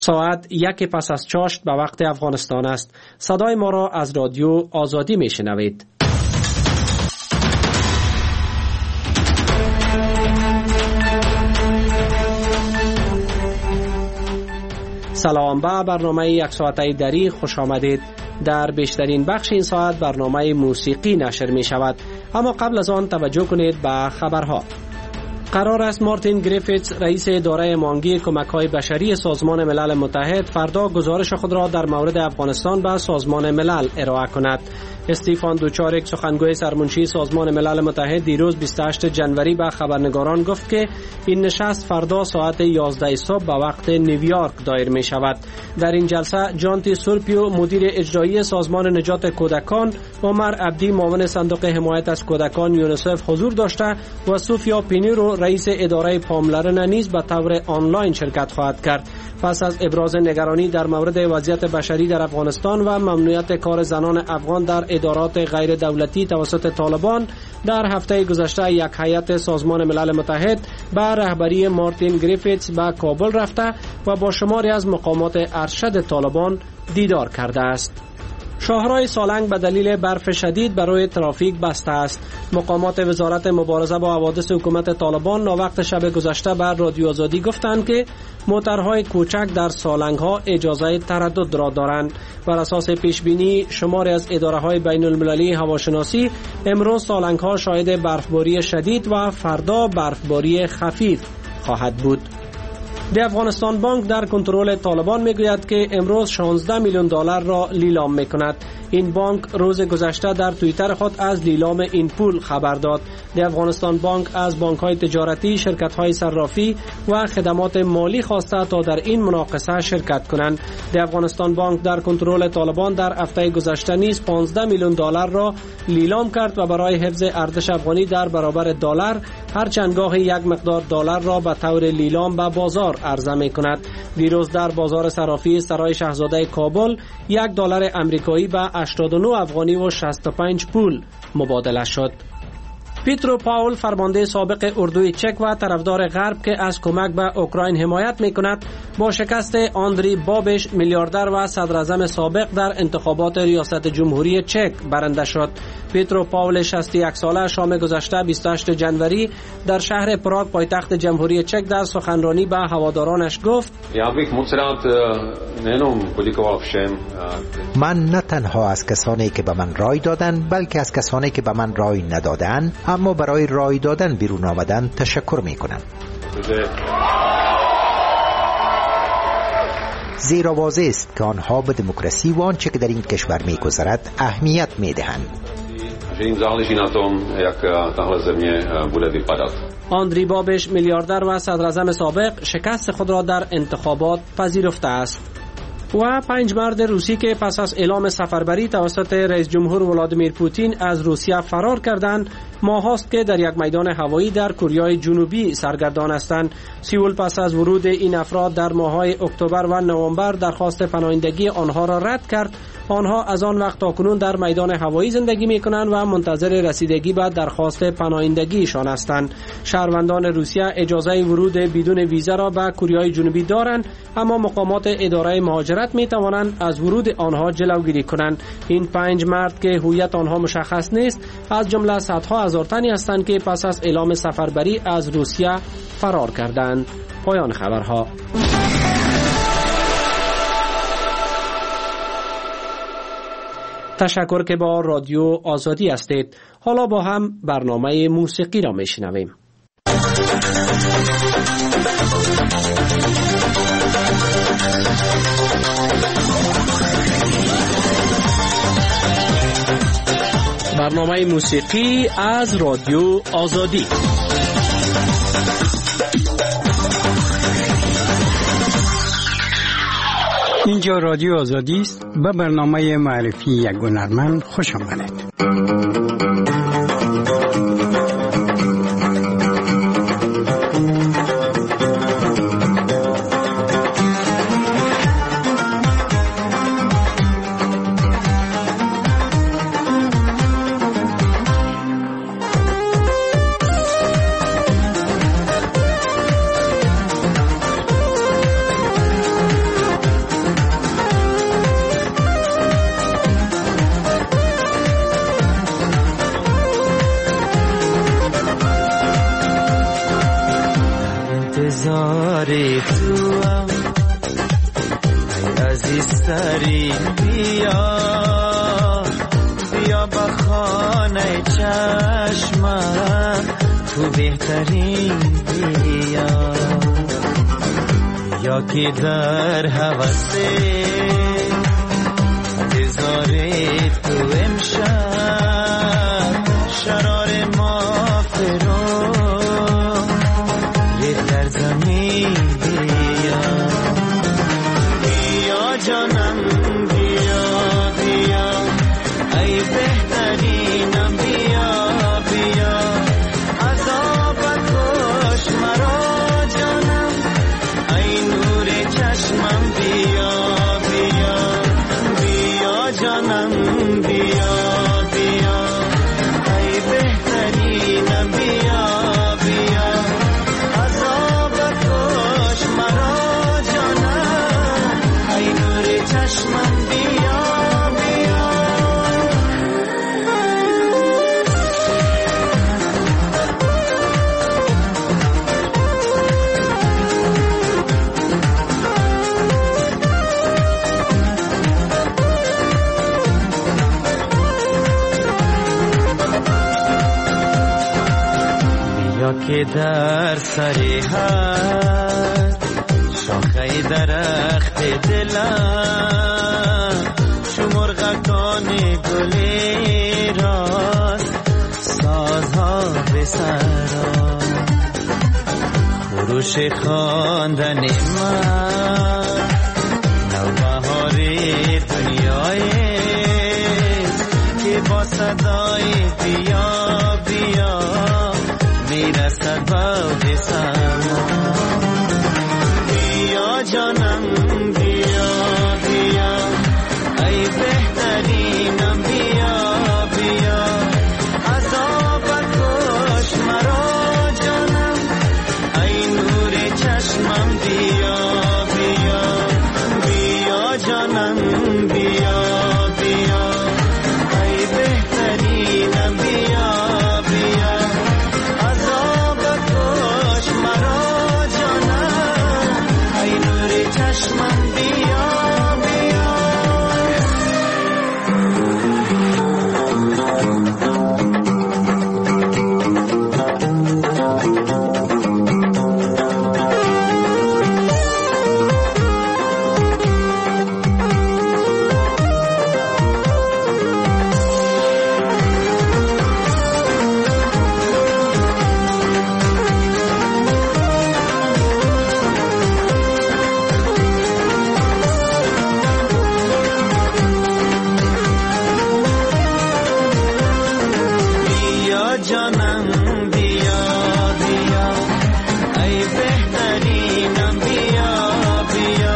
ساعت 1 پس از چاشت به وقت افغانستان است. صدای ما را از رادیو آزادی می شنوید. سلام، به برنامه یک ساعته دری خوش آمدید. در بیشترین بخش این ساعت برنامه موسیقی نشر می شود، اما قبل از آن توجه کنید به خبرها. قرار است مارتین گریفیتس، رئیس اداره مانگی کمک‌های بشری سازمان ملل متحد، فردا گزارش خود را در مورد افغانستان به سازمان ملل ارائه کند. استیفان دوچارک، سخنگوی سرمنشی سازمان ملل متحد، دیروز 28 جنوری به خبرنگاران گفت که این نشست فردا ساعت 11 صبح به وقت نیویورک دایر می شود. در این جلسه جانتی سورپیو، مدیر اجرایی سازمان نجات کودکان، عمر عبدی، معاون صندوق حمایت از کودکان یونیسف حضور داشته و سوفیا پینیرو، رئیس اداره پاملرنه نیز به طور آنلاین شرکت خواهد کرد. پس از ابراز نگرانی در مورد وضعیت بشری در افغانستان و ممنوعیت کار زنان افغان در ادارات غیر دولتی توسط طالبان، در هفته گذشته یک هیئت سازمان ملل متحد به رهبری مارتین گریفیتس به کابل رفته و با شماری از مقامات ارشد طالبان دیدار کرده است. شاهراه سالنگ به دلیل برف شدید برای ترافیک بسته است. مقامات وزارت مبارزه با حوادث حکومت طالبان ناوقت شب گذشته بر رادیو آزادی گفتند که موترهای کوچک در سالنگ‌ها اجازه تردد را دارند. بر اساس پیشبینی شماری از اداره‌های بین‌المللی هواشناسی، امروز سالنگ‌ها شاهد برفباری شدید و فردا برفباری خفیف خواهد بود. دی افغانستان بانک در کنترل طالبان میگوید که امروز 16 میلیون دلار را لیلام میکند. این بانک روز گذشته در توییتر خود از لیلام این پول خبر داد. دی افغانستان بانک از بانک‌های تجارتی، شرکت‌های صرافی و خدمات مالی خواسته تا در این مناقصه شرکت کنند. دی افغانستان بانک در کنترل طالبان در هفته گذشته نیز 15 میلیون دلار را لیلام کرد و برای حفظ ارزش افغانی در برابر دلار هر چندگاه یک مقدار دلار را به طور لیلام به بازار عرضه می‌کند. دیروز در بازار صرافی سرای شاهزاده کابل $1 آمریکایی به 89 افغانی و 65 پول مبادله شد. پیترو پاول، فرمانده سابق اردوی چک و طرفدار غرب که از کمک به اوکراین حمایت می‌کند، با شکست آندری بابش، میلیاردر و صدراعظم سابق، در انتخابات ریاست جمهوری چک برنده شد. پیترو پاول 61 ساله شام گذشته 28 جنوری در شهر پراگ، پایتخت جمهوری چک، در سخنرانی به هوادارانش گفت: من نه تنها از کسانی که به من رای دادند، بلکه از کسانی که به من رای ندادند اما برای رای دادن بیرون آمدن تشکر میکنم. زیرا واضح است که آنها به دموکراسی و آنچه که در این کشور میگذرد اهمیت میدهند. آندری بابش، میلیاردر و صدراعظم سابق، شکست خود را در انتخابات پذیرفته است. و 5 مرد روسی که پس از اعلام سفربری توسط رئیس جمهور ولادیمیر پوتین از روسیه فرار کردند، ماهاست که در یک میدان هوایی در کره جنوبی سرگردان هستند. سئول پس از ورود این افراد در ماه‌های اکتبر و نوامبر درخواست پناهندگی آنها را رد کرد. آنها از آن وقت تاکنون در میدان هوایی زندگی می‌کنند و منتظر رسیدگی به درخواست پناهندگیشان هستند. شهروندان روسیه اجازه ورود بدون ویزا را به کره جنوبی دارند، اما مقامات اداره مهاجرت می‌توانند از ورود آنها جلوگیری کنند. این 5 مرد که هویت آنها مشخص نیست، از جمله صدها هزار تنی هستند که پس از اعلام سفربری از روسیه فرار کردند. پایان خبرها. تشکر که با رادیو آزادی هستید. حالا با هم برنامه موسیقی را میشنویم. برنامه موسیقی از رادیو آزادی. اینجا رادیو آزادی است. به برنامه معرفی یک هنرمند خوش آمدید. خاکستری بیا بیا با خانه چشمم تو بهترین بیا یا که در هوس انتظاری تو امشب شرار ما فرو ریخت در زمین بیا بیا جانم بیا بیا ای بهترینم بیا بیا عذاب کش مرا جانم ای نور چشمم بیا بیا بیا جانم بیا بیا ای بهترینم بیا بیا عذاب کش مرا جانم ای نور چشمم بیا بیا بیا که در سری هر شاخه درخت دلم شمرغکان گلی راست سازها به سرا خروش خواندن من نوبهاری دنیایست که با صدای بیا بیا میرسد باد سما بیا جانم بیا بیا ای بهترینم بیا بیا عذاب کش مرا جانم ای نور چشمم بیا بیا بیا جانم بیا بیا ای بهترینم بیا بیا عذاب کش مرا جانم ای نور چشمم بیا بیا بیا جانم بیا بیا ای بهترینم بیا بیا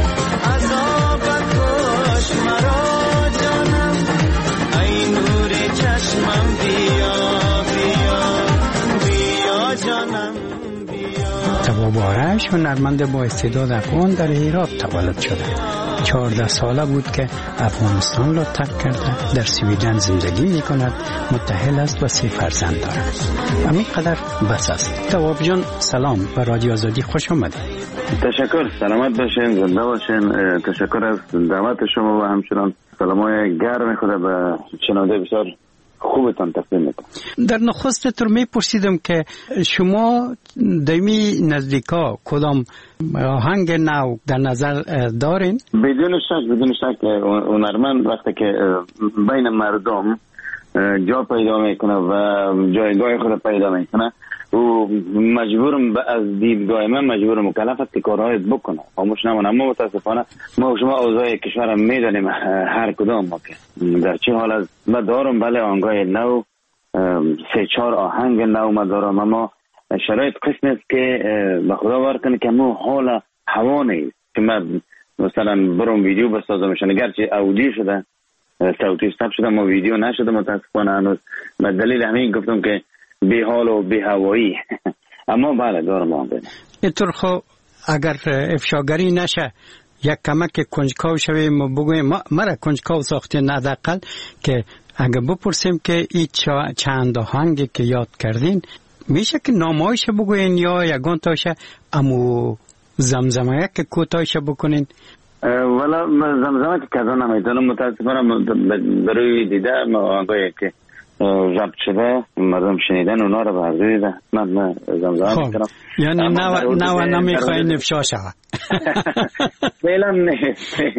عذاب کش مرا جانم ای نور چشمم بیا بیا بیا جانم بیا تواب آرش هنرمند با استعداد افغان در هرات تولد شده. 14 ساله بود که افغانستان را ترک کرده، در سویدن زندگی می کند، متأهل است و 3 فرزند دارد. همین قدر بس است. تواب جان سلام و رادیو آزادی خوش آمدید. تشکر، سلامت باشین، زنده باشین. تشکر از دعوت شما و همچنان سلامای گرم خدا به شنونده بسیار خوبتان تقدیم میکنم. در نخست تر میپرسیدم که شما دمی نزدیکا کدام آهنگ نو در نظر دارین؟ بدون شک هنرمند وقتی که بین مردم جا پیدا میکنه و جایگاه خود پیدا میکنه و مجبورم از دیدگاه من مجبور مکلف است که کارهای بکنه، خاموش نمونه. اما متاسفانه ما و شما اوضاع کشورم میدانیم، هر کدام ما که در چه حال است. من دارم بله آهنگای نو 3-4 آهنگ نو ما دارم، اما شرایط قسم است که به خدا بار کنه که مو حال هوا نیست که من مثلا برم ویدیو بسازمشان، اگرچه اودیو شده صوتی استاب شده ما ویدیو نشده متاسفانه هنوز. به دلیل همین گفتم که بی حال و بی هوایی اما بله دارم آن بینه. اینطور خو اگر افشاگری نشه یک کمک کنجکاو شویم و بگویم مرا کنجکاو ساختین حداقل که اگر بپرسیم که این چند آهنگی که یاد کردین میشه که نامایش بگوین یا یگان تاشه امو زمزمه که کوتاهش بکنین؟ والا زمزمه که کذا نمیتونم متاسفانه برای دیده آنگاهی که ضبط شده مردم شنیدن اونا رو بردیده من زمزمه میکنم. یعنی نو نمیخوایی نفشا شود؟ فعلا نه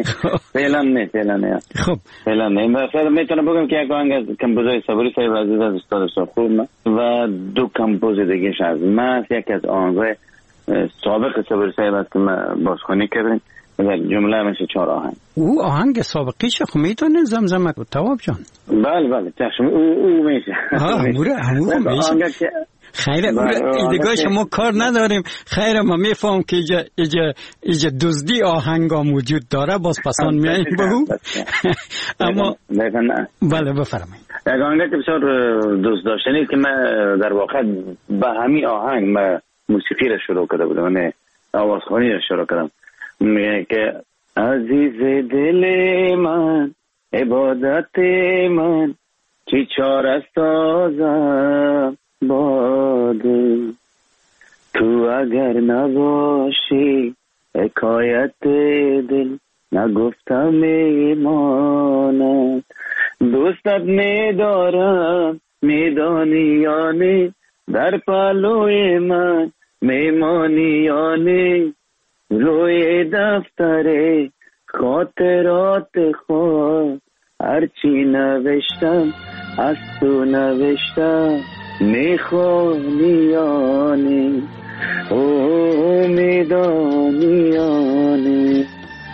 خب فعلا نه. فعلا میتونم بگم که یک آهنگ از کمپوزای صبوری صاحب عزیز از استاد خوب و دو کمپوز دیگهش از من، یکی از آهنگای سابق صبوری صاحب است که ما بازخوانی کردیم در جمله مثل 4 آهنگ. او آهنگ سابقیش خب میتونه زمزمه تواب جان؟ بله چشم او میشه. همون میشه. خیره دیگه شما کار نداریم. خیره ما میفهم که ایجا دزدی آهنگا موجود داره، باز پسان میاییم به او. اما بله بفرمایید. یک آهنگ که بسیار دوست داشتنی که من در واقع به همین آهنگ من موسیقی را شروع کرده بودم، من آوازخوانی را شروع کردم. میگه که عزیز دل من عبادت من چی چاره سازم باده، تو اگر نباشی حکایت دل نگفتم میماند. دوستت میدارم میدانی یا نه، در پلوی من میمانی یا نه، روی دفتر خاطرات خود هرچی نوشتم از تو نوشتم، میخوانی یا نه، او میدانی یا نه.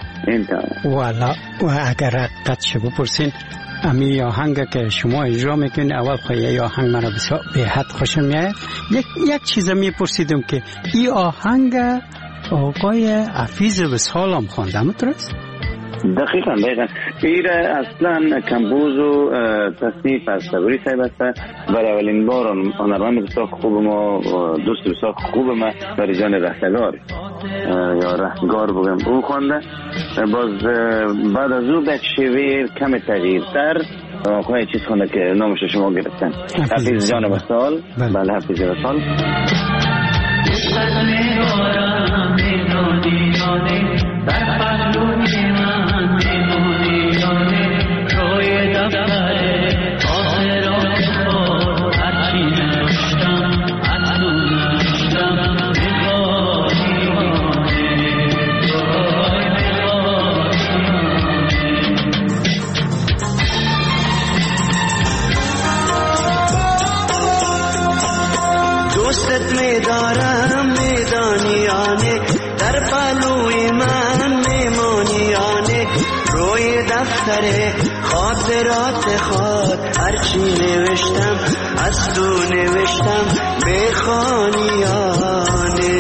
والا و اگر حقیقت شو بپرسین امی آهنگ که شما اجرا میکنین اول خواهی آهنگ مرا بسیار به حد خوشم میاد. یک چیز میپرسیدم که این آهنگ آقای حفیظ وصال هم خوانده درست؟ دقیقا ایره اصلا کمپوز و تصنیف از صبوری صاحب است. برای اولین بار هنرمند بسیار خوب ما، دوست بسیار خوب ما برای جان رهگار یا رهگار بگم او خوانده. باز بعد از او یک شیوه کم تغییرتر آقای چیز خونده که نامش شما گرفتن، حفیظ جان وصال. بله حفیظ وصال. دوستت میدارم میدانیانه، در پلوی من میمانیانه، روی دفتر خاطرات خود هرچی نوشتم از تو نوشتم، میخوانیانه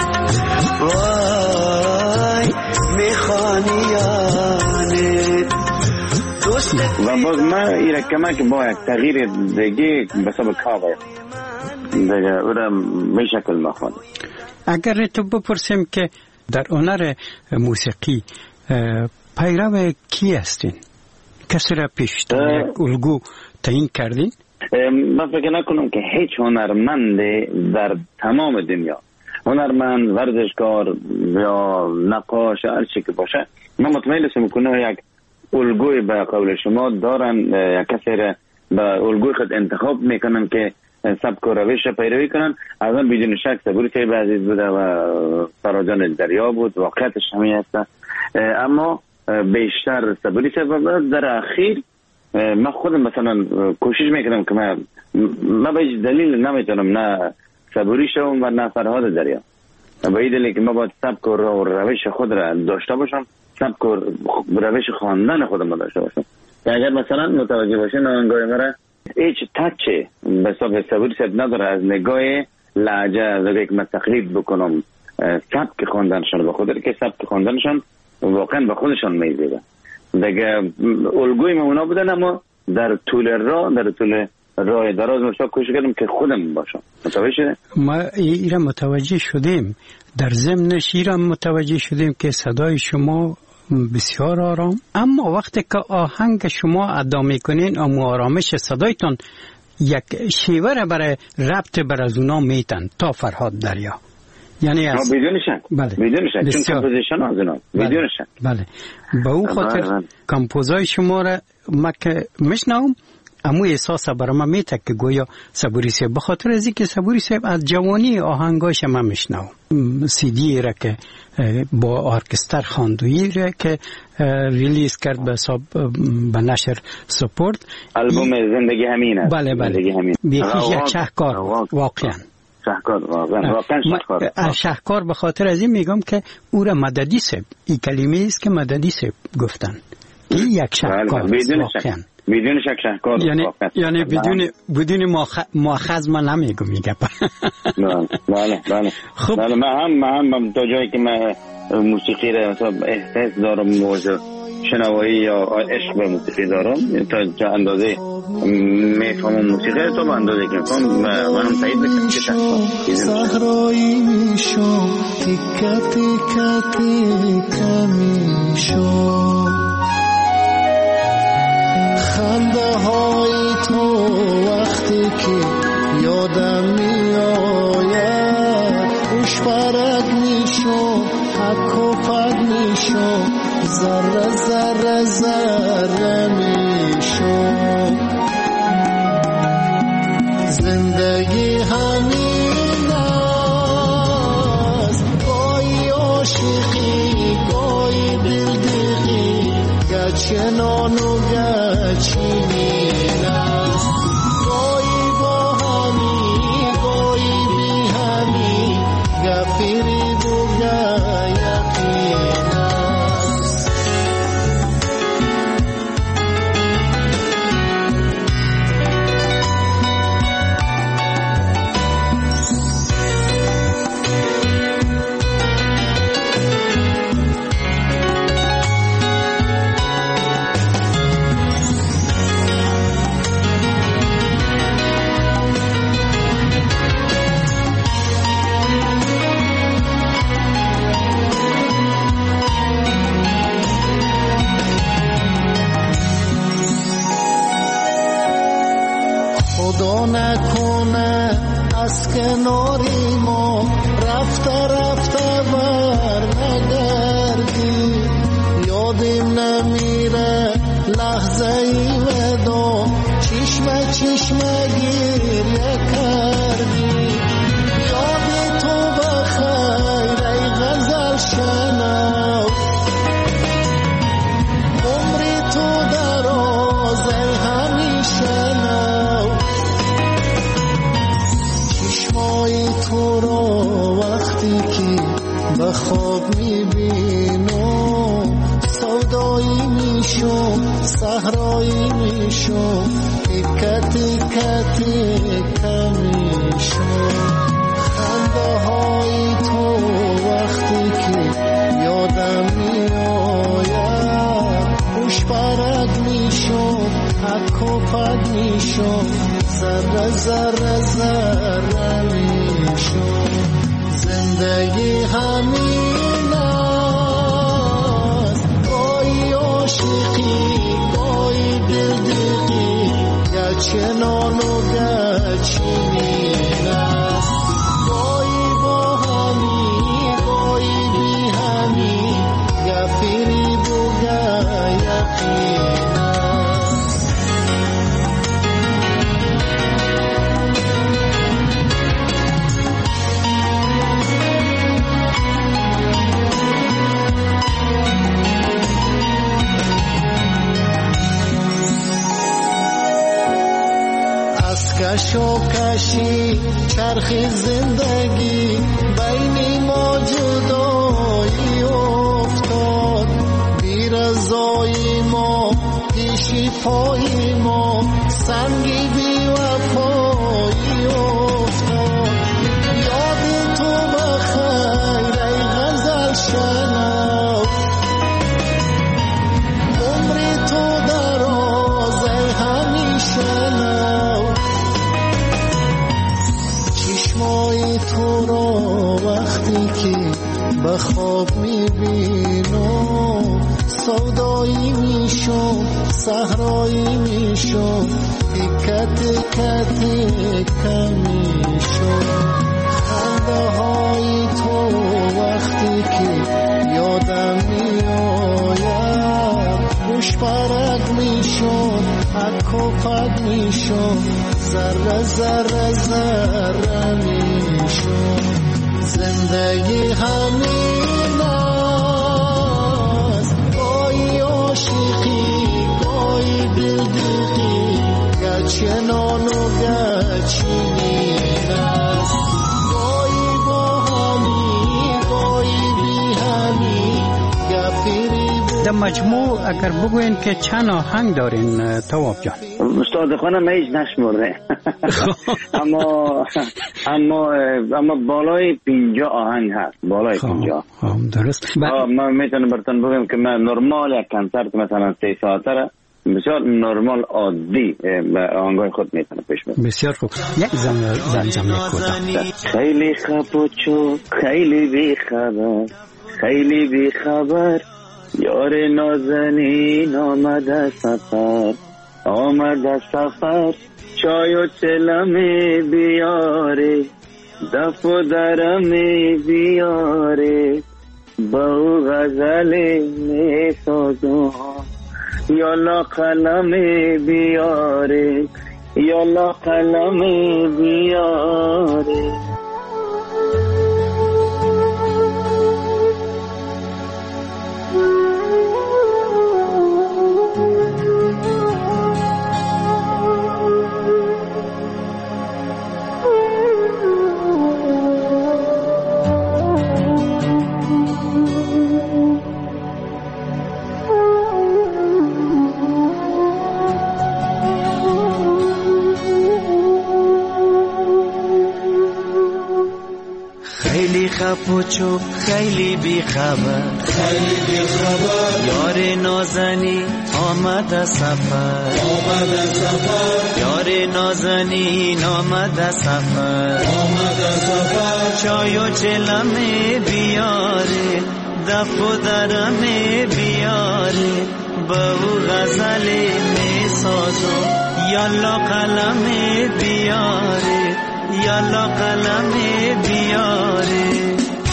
وای میخوانیانه. و باز من ایره کمک با یک تغییر دیگه بسبب کاوه دیگه او را به شکل مخوانم. اگر تو بپرسیم که در هنر موسیقی پیرو کی هستین؟ کسی را پیشتر یک الگو تعیین کردین؟ من فکر نکنم که هیچ هنرمند در تمام دنیا، هنرمند، ورزشکار یا نقاش هر چی که باشه، من مطمئن هستم که یک الگوی به قول شما دارن، یک کسی را به الگوی خود انتخاب میکنن که سبک و روش پیروی کنن. از من بدون شک صبوری صاحب عزیز بوده و فراجان دریا بود، واقعیتش همین هست. اما بیشتر صبوری صاحب در اخیر من خودم مثلا کوشش میکنم که من به هیچ دلیل نمیتونم نه صبوری شوم و نه فرهاد دریا. به این دلیل که من باید سبک و روش خود را داشته باشم، سبک و روش خواندن خودم داشته باشم. اگر مثلا متوجه باشین آنگاه مرا هیچ تچه به حساب صبوری صاحب نداره از نگاه لهجه، از یک من تقلید بکنم سبک خواندنشان به خود که سبک خواندنشان واقعا به خودشان میزیده دیگه. الگوی ما اونا بودن، اما در طول راه دراز مشتاق کوشش کردم که خودم باشم. متوجه شده؟ ما ایرا متوجه شدیم، در ضمنش ایرا متوجه شدیم که صدای شما بسیار آرام، اما وقتی که آهنگ شما ادا میکنین اما آرامش صدایتان یک شیوه را برای ربط بر از اونا میتن تا فرهاد دریا. یعنی از بدون شک. بله بدون شک، چون کمپوزیشن از اینا بدون شک. بله به او خاطر کمپوزای شما را ما که میشنوم امو احساس برای من میته که گویا صبوری صاحب، به خاطر از اینکه صبوری صاحب از جوانی آهنگاش من میشنوم. سی دی را که با ارکستر خواندویی را که ریلیز کرد به نشر سپورت، البوم زندگی همینه. بله یک شهکار واقعا شهکار. به خاطر از این میگم که او را مددی صاحب، این کلمه است که مددی صاحب گفتن، این یک شهکار واقعا بدون شک شهکار. یعنی بدون مؤاخذ من نمیگم میگم. بله خب من هم تا جایی که من موسیقی را احساس دارم، موضوع شنوایی یا عشق به موسیقی دارم، تا اندازه میفهمم موسیقی را، تا به اندازه که میفهم منم تایید میکنم که صحرایی میشم، تیکه تیکه میشم، خنده های تو وقتی که یادم میآید، خوش برگ میشم، حک و پک میشم، ذره ذره ذره میشم. زندگی همین است، گاهی عاشقی گاهی دلدغی، گچنان و گچینین است، گاهی با همی گاهی بی همی، گفیری و یقین است. خدا نکنه از کناری ما رفته رفته بر نگردی، یادم نمیره لحظه ای ودا، چشمه چشمه گریه کردی. یاد تو بخیر ای غزل شنو، عمری تو دراز ای همیشه نو، چشمای تو را وقتی که به خواب میبینم، سودایی میشم صحرایی میشم، تیکه تیکه تیکه میشم. خنده های تو وقتی که یادم میآید، خوش برگ میشم، حک و پک میشم، ذره ذره ذره میشم. زندگی همین است، گاهی عاشقی گاهی دلدغی، گچنان و گچینین است، گاهی با همی گاهی بی همی، گفیری و یقین است. کش و کشی چرخ زندگی، بین ما جدایی افتاد، بی رضای ما پیشی پای ما، سنگی بی وفایی افتاد. یاد تو بخیر ای غزل شنو، عمری تو دراز ای همیشه نو، چشمای تو را وقتی که به خواب میبینم، سودایی میشم صحرایی میشم، تیکه تیکه تیکه میشم. خنده های تو پاش برگ میشد حک و پد میشد ذره ذره ذره میشد زندگی همین است گاهی عاشقی گاهی دلدقی گچنان و گچینین است گاهی با همی گاهی بی همی گفیری در مجموع اگر بگوین که چند آهنگ دارین تواب جان؟ استاد خانم هیچ نشمرده اما بالای 50 آهنگ هست بالای 50 درست. من میتونم براتون بگم که من نرمال یک کنسرت مثلا 3 ساعته را بسیار نرمال عادی آهنگای خود میتونم پیش برم. بسیار خوب. یک زمزمه کوتاه. خیلی خپوچو خیلی بی خبر خیلی بی خبر یار نازنین آمده سفر چای و چلمی بیاره دف و درمی بیاره با غزل می سازم یالا قلمی بیاره یالا قلمی بیاره خپوچو خیلی بی خبر یار نازنی آمده سفر یار نازنین آمده سفر چای و چلمه بیاره دف و درمه بیاره با غزل می سازم یالا قلمه بیاره یالا قلمه بیاره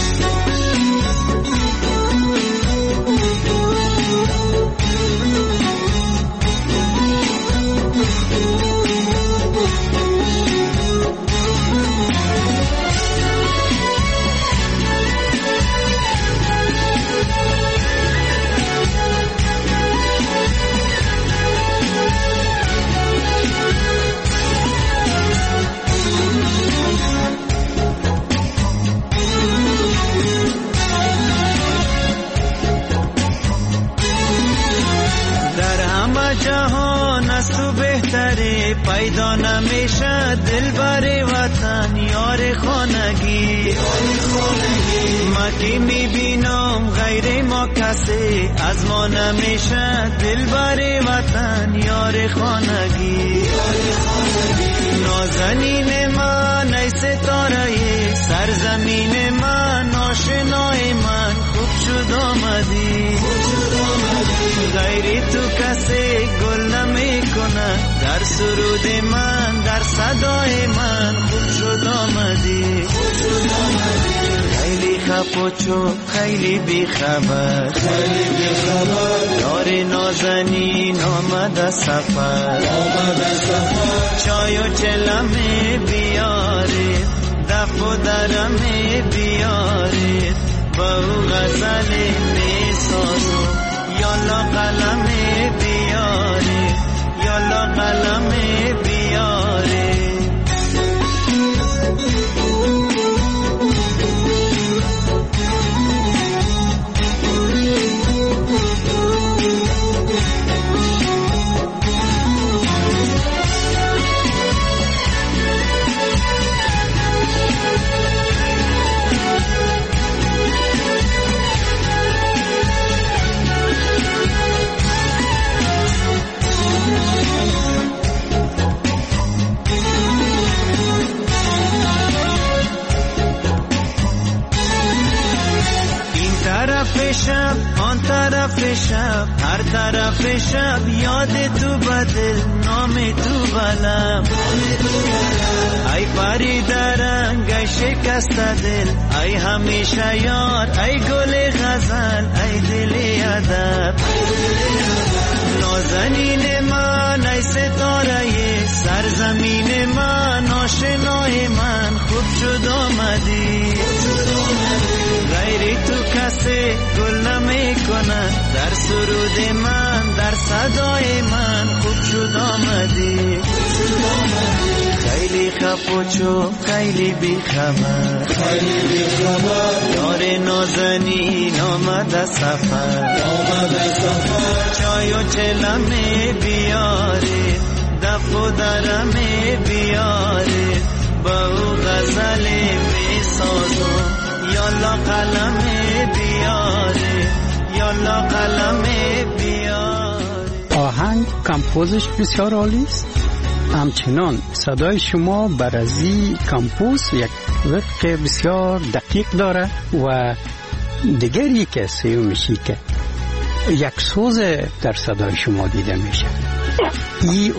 پیدا نمیشه دلبر وطن یار خانگی ما که میبینم غیر ما کسی از ما نمیشه دلبر وطن یار خانگی نازنین من ای ستاره سرزمین من آشنای من خوب شد آمدی غیر تو کسی گل نمی کنه در سرود من در صدای من خوب شد آمدی خیلی خپوچو خیلی بی خبر یار نازنین آمده سفر چای و چلمه بیاره دف و درمه بیاره با غزل می سازم یالا قلمه بیاره یالا قلمه بیاره شب آن طرف شب هر طرف شب یاد تو بدل نام تو بلم ای پری درنگ ای شکست دل ای همیشه یار ای گل غزل ای دل ادب نازنین من ای ستاره سرزمین من آشنای من خوب شد آمدی غیر تو کسی گل نمی کنه در سرود من در صدای من خوب شد آمدی خیلی خفوچو خیلی بیخبر یار نازنین آمده سفر چای و چلمه بیاره دف و درمه بیاره با او غزل می سازم یالا قلمه بیاره یالا قلمه بیاره. آهنگ کمپوزش بسیار عالی است. همچنان صدای شما برازی کمپوز یک وقت بسیار دقیق داره و دیگر یک سیو میشی که یک سوز در صدای شما دیده میشه. ای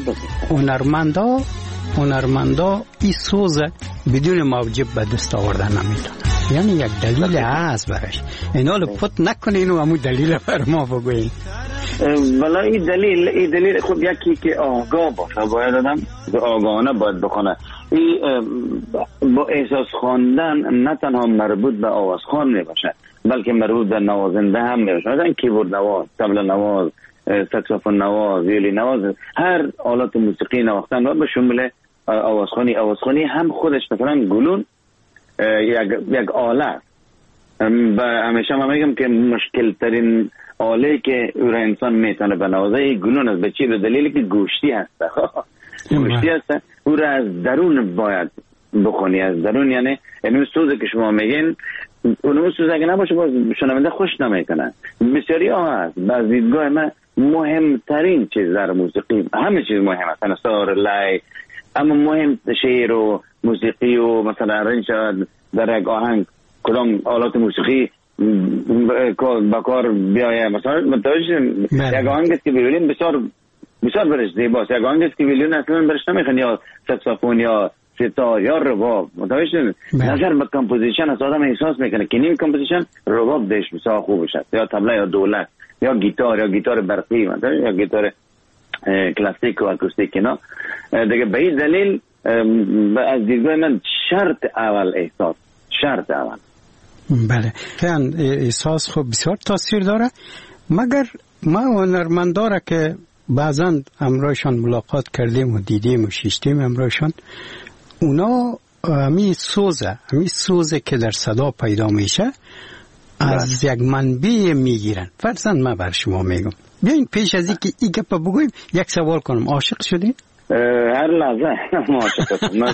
هنرمندا ای سوز بدون موجب به دست آوردن نمیتونه، یعنی یک دلیل هست برش. اینا رو پت نکنین و همون دلیل بر ما بگوین. والا این دلیل خود یکی که آگاه باشه، باید آدم آگاهانه باید بخونه. این با احساس خواندن نه تنها مربوط به آواز خوان میباشه بلکه مربوط به نوازنده هم میباشه. مثلا کیبورد نواز، طبل نواز، ساکسوفون نواز، ویولی نواز، هر آلات موسیقی نواختن به شمول آوازخوانی هم خودش مثلا گلون یک آله است. و همیشه من میگم که مشکل ترین آله که او را انسان میتونه بنوازه گلون است. به چی؟ به دلیلی که گوشتی هست. گوشتی هست، او را از درون باید بخونی، از درون. یعنی این سوزی که شما میگین اون سوز اگه نباشه باز شنونده خوش نمیکنه. بسیاری ها هست. از دیدگاه من مهمترین چیز در موسیقی، همه چیز مهم است، نصار لای، اما مهم شعر و موسیقی و مثلا رنج در یک آهنگ کدام آلات موسیقی با کار بیایه. مثلا متوجه یک آهنگ است که ویولین بسیار برش زیباست، یک آهنگ است که ویولین اصلا برش نمیخوان، یا ساکسوفون یا ستار یا رباب. متوجه نظر به کمپوزیشن از آدم احساس میکنه که نیم کمپوزیشن رباب دهش بسیار خوب بشه، یا طبله یا دولت یا گیتار برقی، مثلا یا گیتار کلاسیک و اکوستیک. اینا دیگه به این دلیل از دیدگاه من شرط اول احساس، شرط اول. بله، فعلا احساس خوب بسیار تاثیر داره. مگر ما هنرمندا که بعضا امروزشان ملاقات کردیم و دیدیم و شیشتیم امروزشان، اونا همی سوزه که در صدا پیدا میشه از یک منبع میگیرن. فرضاً من بر شما میگم، بیاین پیش از اینکه این گپ بگویم یک سوال کنم. عاشق شدین؟ هر لحظه ما عاشق هستم.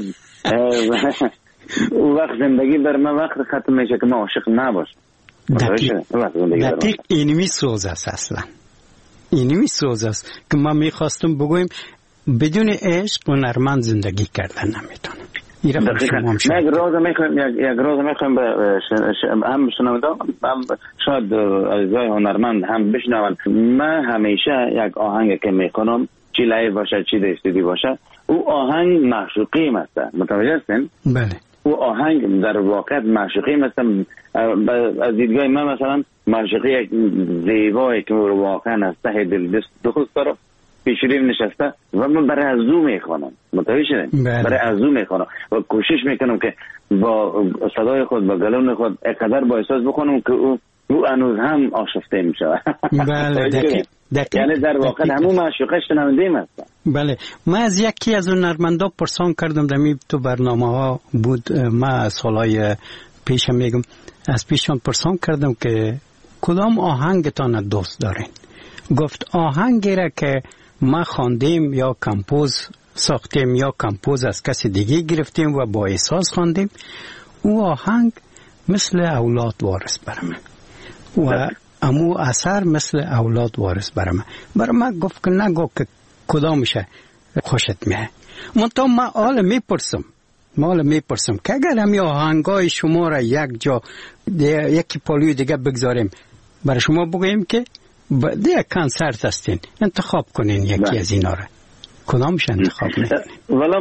او وقت زندگی بر من وقت ختم میشه که من عاشق نباشم. دقیق اینمی سوز است. اصلا اینمی سوز است که ما میخواستم بگویم بدون عشق هنرمند زندگی کردن نمیتونه. من یک راز میخوام به هم شنونده هم شاید عزیزای هنرمند هم بشنون. من همیشه یک آهنگ که میکنم چی لایو باشه چی دستیدی باشه، او آهنگ معشوقی هست. متوجه هستین؟ بله. او آهنگ در واقع معشوقی هست. از دیدگاه من مثلا معشوقی یک زیبایی که واقعا از ته دل دوست دارم پیشریم نشسته و من برای از او میخوانم. متوجه شدین؟ برای از او میخوانم و کوشش میکنم که با صدای خود با گلون خود اقدر با احساس بخونم که او هنوز هم آشفته میشه. بله، دقیق. یعنی در واقع همون معشوقه شنونده‌ایم هستن. بله، من از یکی از هنرمندا پرسان کردم در تو برنامه ها بود، من سالهای پیشم میگم، از پیشان پرسان کردم که کدام آهنگتان دوست دارین؟ گفت آهنگی را که ما خواندیم یا کمپوز ساختیم یا کمپوز از کسی دیگه گرفتیم و با احساس خواندیم، او آهنگ مثل اولاد وارث برام و امو اثر مثل اولاد وارث برام. برای من گفت که نگو که کدامشه خوشت میه. منطقه ما حال میپرسم که اگر همی آهنگای شما را یک جا یکی پالوی دیگه بگذاریم برای شما بگویم که دیگه کنسرت هستین، انتخاب کنین یکی از اینا را، کدامش انتخاب میکنین؟ والا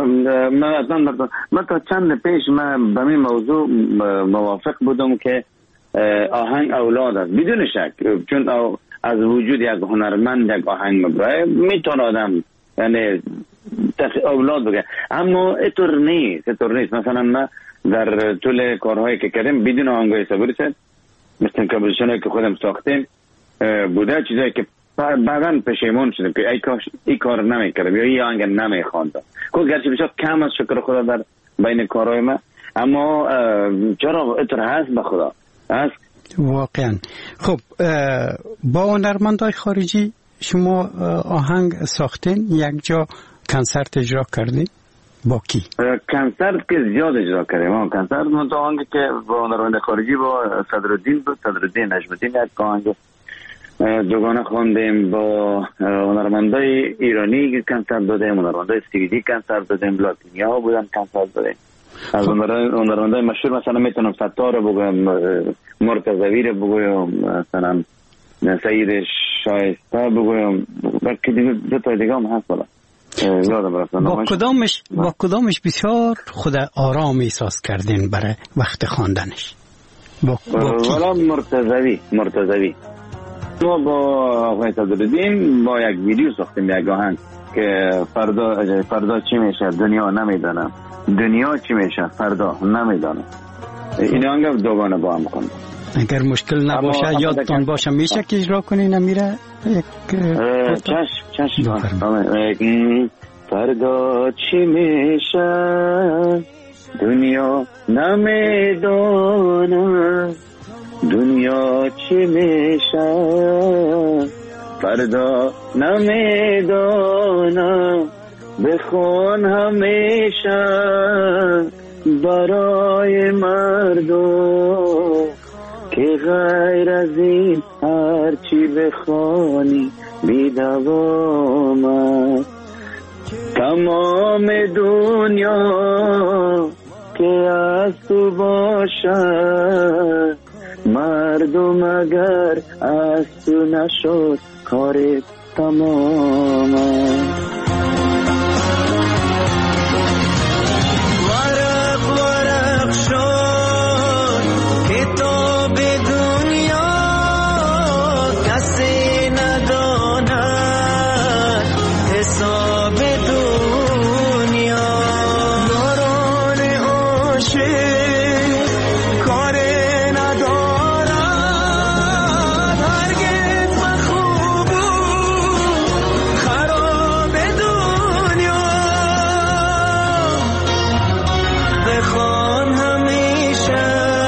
من تا چند پیش من به این موضوع موافق بودم که آهنگ اولاد است بدون شک، چون از وجود یک هنرمند یک آهنگ مبرای میتونه آدم یعنی اولاد بگه، اما اینطور نیست. مثلا ما در طول کارهایی که کردیم بدون آهنگای صبوری شد، مثل کمپوزیشنایی که خودم ساختیم بوده، چیزایی که بعداً پشیمون شدیم که ای کاش این کار نمیکردم یا این آهنگ نمیخواندم. گرچه بسیار کم از شکر خدا در بین کارهای ما، اما چرا اینطور هست به خدا هست واقعا. خب با هنرمندای خارجی شما آهنگ ساختین، یک جا کنسرت اجرا کردین؟ با کی؟ کنسرت که زیاد اجرا کردیم. کنسرت من تو آهنگی که با هنرمند خارجی با صدرالدین بود، صدرالدین نجم‌الدین یک آهنگ دوگانه خواندیم. با هنرمندای ایرانی کنسرت دادیم، هنرمندای سوئدی کنسرت دادیم، لاتینیا بودن کنسرت دادیم. از هنرمندای مشهور مثلا میتونم ستار بگویم، مرتضوی رو بگویم، مثلا سعید شایسته بگویم، بلکه دو تا دیگه هم هست. با کدامش بسیار خود آرام احساس کردین برای وقت خواندنش؟ والا مرتضوی ما با آقای صدرالدین با یک ویدیو ساختیم، یک آهنگ که فردا چی میشه دنیا نمیدانم، دنیا چی میشه فردا نمیدانم. این آهنگ دوگانه با هم خوندیم. اگر مشکل نباشه یادتان باشه میشه که اجرا کنین امیره؟ چشم. فردا چی میشه دنیا نمیدانم، دنیا چی میشه فردا نمیدانم، بخون همیشه برای مردم که غیر از این هرچی بخوانی بی‌دوام است. تمام دنیا که از تو باشد، مردم اگر از تو نشد کار تمام است. ورق شد کتاب دنیا، کسی نداند حساب دنیا. یاران عاشق کار ندارد، هرگز مخوب خراب دنیا. بخوان همیشه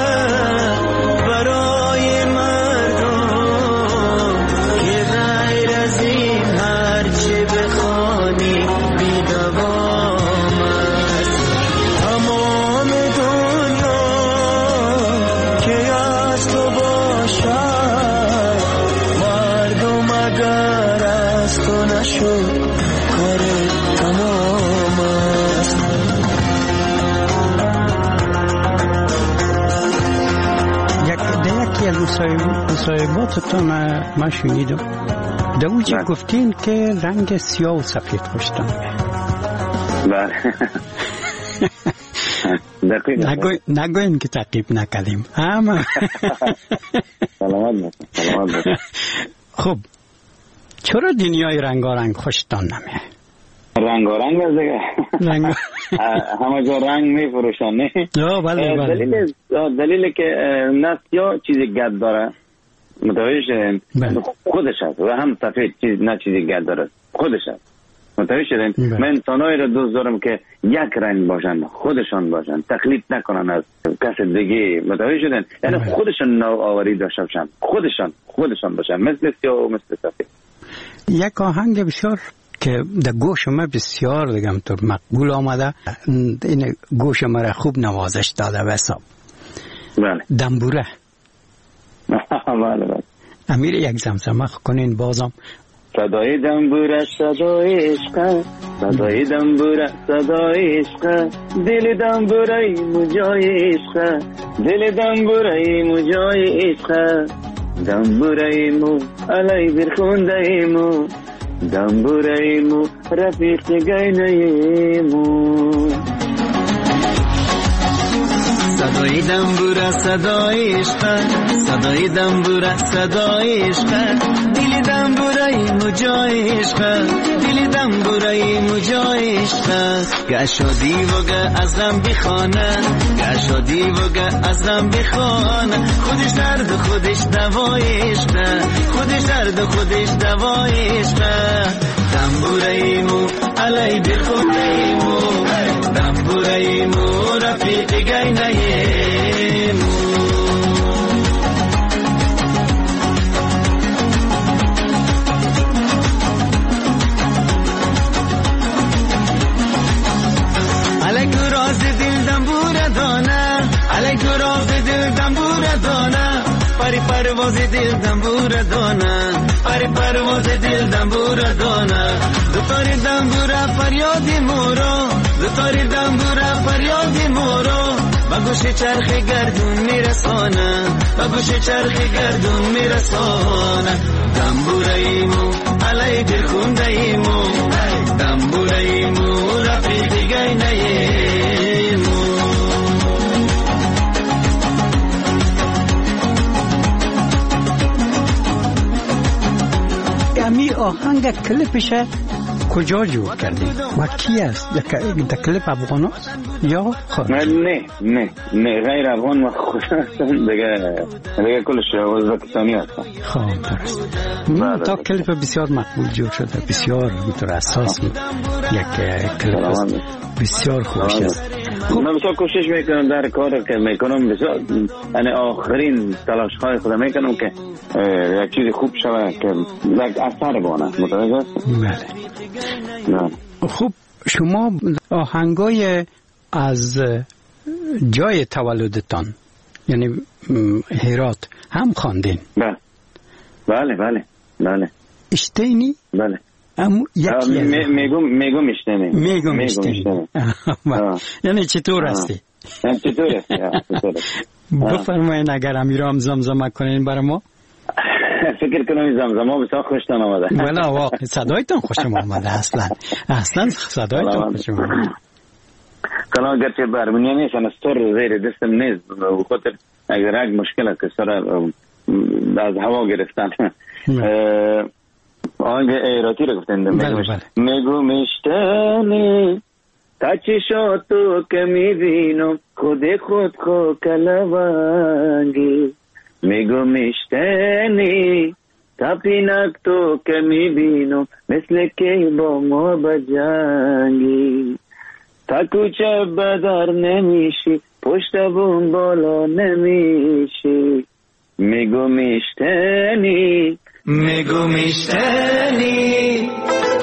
برای مردم که غیر از این هرچی بخوانی بی‌دوام است. تمام دنیا که از تو باشد، مردم اگر از تو نشد کار تمام است. یکی از مصاحباتتون ما شنیدم در اوجه گفتین که رنگ سیاه و سفید خوشتون. بله دقیق. نگوین که تعقیب نکردیم اما سلامت باشه. خب چرا دنیای رنگارنگ خوشتون نمیه؟ رنگارنگ است دیگه. همه جا رنگ میفروشن نه؟ بله. دلیل که نه سیاه چیزی گد داره، متوجه شدین؟ خودش هست، و هم سفید نه چیزی گد داره، خودش هست. متوجه شدین؟ من انسانایی رو دوست دارم که یک رنگ باشن، خودشان باشن، تقلید نکنن از کس دیگه. متوجه شدین؟ یعنی خودشان نوآوری داشته باشن، خودشان باشن، مثل سیاه و مثل سفید. یک آهنگ بسیار که در گوش ما بسیار دیگه همطور مقبول آمده، این گوش ما را خوب نوازش داده به حساب. بله. دنبوره. بله. امیر یک زمزمه کنین بازم. صدای دنبوره صدای عشق، صدای دنبوره صدای عشق، دل دنبوره مجای عشق، دل دنبوره مجای عشق، دنبوره مو علی برخونده مو، دنبوره مو رفیق گینه مو. صدای دنبوره صدای عشق، صدای دنبوره صدای عشق، عشق گشادی و گه ازم بخانه گشادی و گه ازم بخانه خودش درد خودش دوای عشق خودش درد خودش دوای عشق دنبورایمو علی بخونایمو دنبورایمو رفیق گینایمو علی راز دل دنبور دانه علی راز دل دنبور دانه پری پرواز دل دنبور دانه پری پرواز دل دنبور دانه دوتاری دنبور فریاد مورا دوتاری دنبور فریاد مورا با گوش چرخ گردون میرسانه با گوش چرخ گردون میرسانه دنبورایمو علی دل خوندایمو دنبورایمو رفیق گینایمو امی آهنگ کلیپش کجا جور کردی و کی است؟ در کلیپ افغان است یا خارج؟ نه غیر افغان و خود هستم دیگه کلش ازبکستانی هستم. خب درست. تا کلیپ بسیار مقبول جور شده بسیار بطور اساس یک کلیپ است بسیار خوش است. من بسیار کوشش میکنم در کار که میکنم بسیار یعنی آخرین تلاش های خودم میکنم که یک چیز خوب شود که یک اثر بانه متوجه است؟ بله. خوب شما آهنگای از جای تولدتان یعنی هرات هم خواندین؟ بله. اشتینی؟ بله. یکی میگم اشتینی. یعنی چطور هستی؟ چطور هستی؟ بفرمایین اگر امیرام زمزمه کنین برای ما. فکر کنم زمزمه بسیار خوشتان آمده. والا واقعا صدایتان خوشم آمده اصلا صدایتان خوشم آمده. کلا گرچه برمونیه نیست انا ستور زیر دستم نیست و خاطر اگر یک مشکل است که سر از هوا گرفتن آنگه ایراتی رو گفتن میگو میشتنی تا چشاتو که میبینم خود خو کلوانگی میگو میشتنی تا پینک تو که میبینم مثل که با ما بجنگی تا کوچه بدر نمیشی پشت بون بالا نمیشی میگو میشتنی میگو میشتنی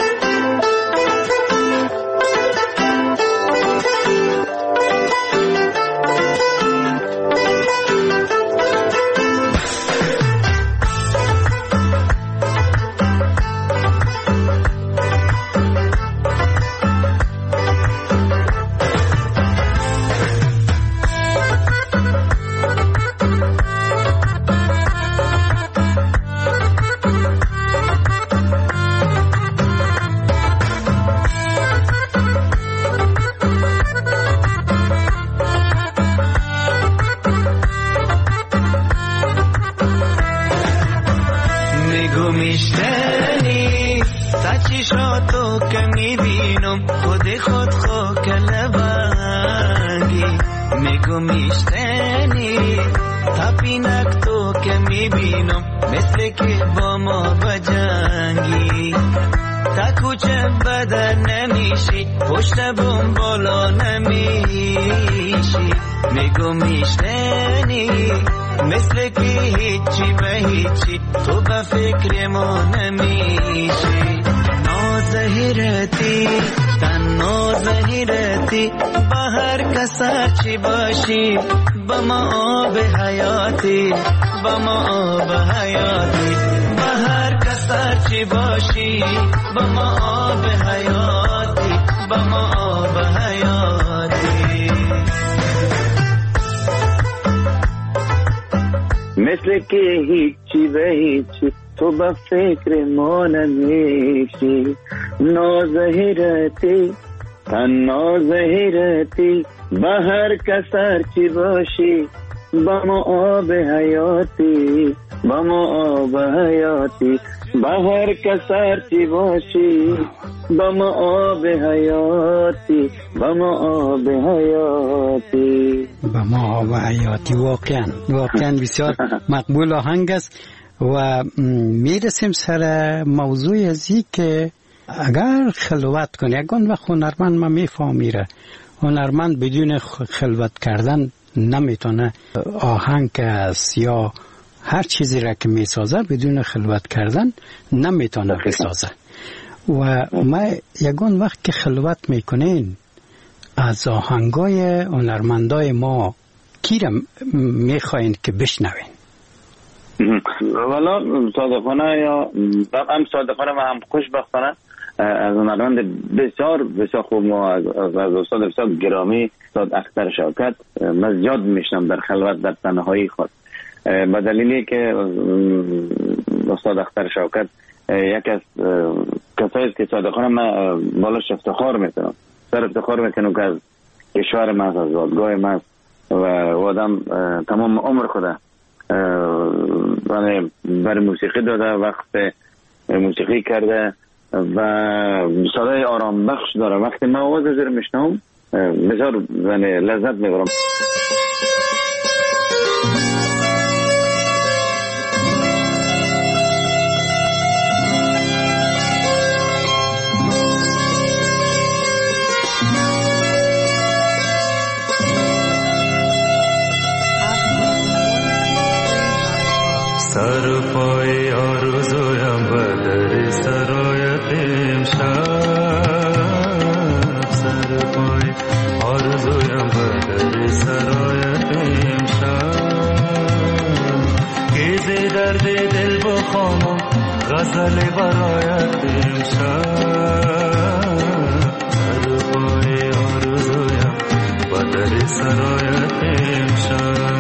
مثل که هیچی و هیچی تو با فکر ما نمیشی نازهیرتی تنها زهیرتی بهر کسر چی باشی با ما آب حیاتی با ما آب حیاتی، بهر کسرچی باشی با ما آب حیاتی، با ما آب حیاتی، با ما آب حیاتی. واقعا بسیار مقبول آهنگ است و میرسیم سر موضوع ازی که اگر خلوت کنی، اگر وقت هنرمند ما میفهمیره هنرمند بدون خلوت کردن نمیتونه آهنگ است یا هر چیزی را که میسازه بدون خلوت کردن نمیتونه بسازه. و ما یگان وقت که خلوت میکنین از آهنگای هنرمندای ما کی را میخواین که بشنوین؟ والا صادقانه یا هم صادقانه و هم خوشبختانه از هنرمند بسیار بسیار خوب ما از استاد بسیار گرامی استاد اختر شوکت من زیاد میشنم در خلوت در تنهایی خود، به دلیلی که استاد اختر شوکت یک از کسایی که صادقانه من بالاش افتخار میکنم، سر افتخار میکنم که از کشور ما از زادگاه ما و آدم تمام عمر خود برای موسیقی داده، وقت موسیقی کرده و صدای آرام بخش داره. وقتی من آواز زیر میشنم بسیار لذت میبرم. سر پای آرزویم بدر سرایت امشب، سر پای آرزویم بدر سرایت امشب، گیزی درد دل بخوانم غزل برایت امشب، سر پای آرزویم بدر سرایت امشب.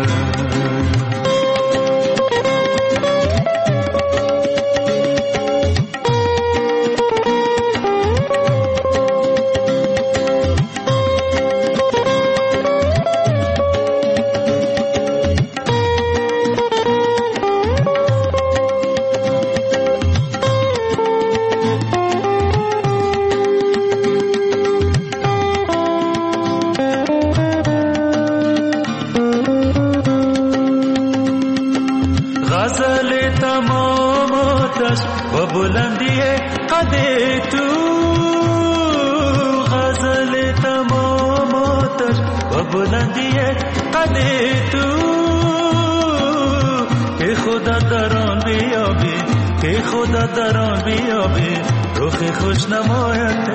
دران بیابی روخ خوش نمایت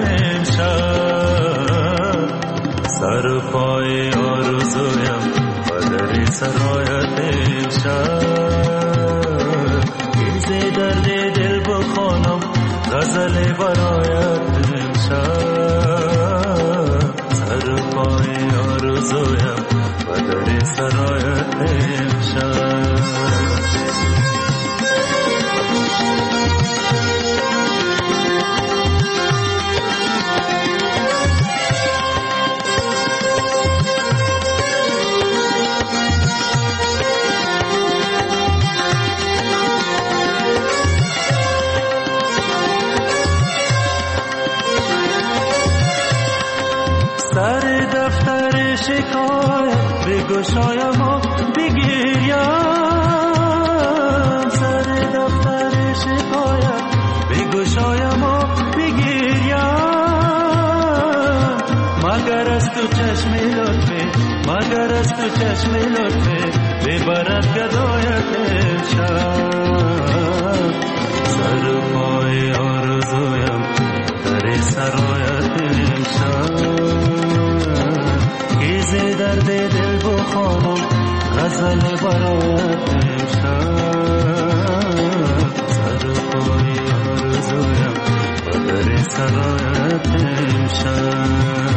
امشب، سر پای آرزویم بدر سرایت امشب، گیزه درد دل بخوانم غزل برایت امشب، سر پای آرزویم بدر سرایت امشب. شکایت بگشایم و بگیریم، سر دفتر شکایت بگشایم و بگیریم، مگر از تو چشم لطفه، مگر از تو چشم لطفه ببرد گدایت امشب، سر پای آرزویم در سرایت امشب، گیزه درد دل بخوانم غزل برایت امشب، سر پای آرزویم بدر سرایت امشب.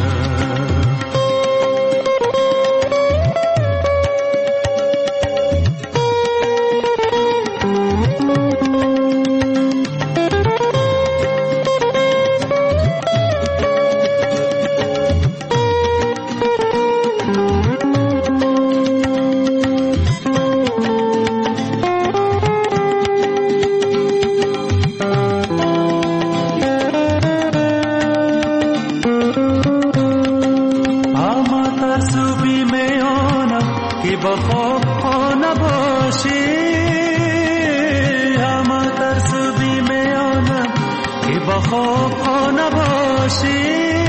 خواب نباشی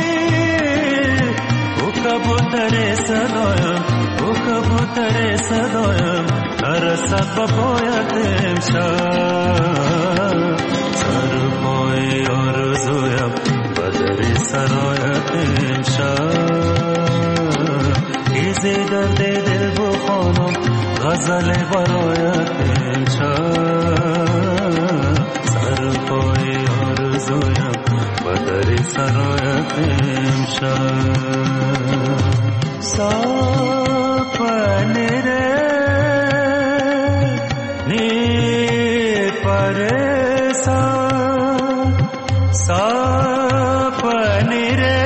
او کبوتر صدایم او کبوتر صدایم نرسد به پایت امشب سر پای آرزویم به در سرایت امشب ایزی درد دل بخوانم غزل برایت امشب سر پای آرزویم به در سرایت امشب سپنی ره نی پرسان سپنی ره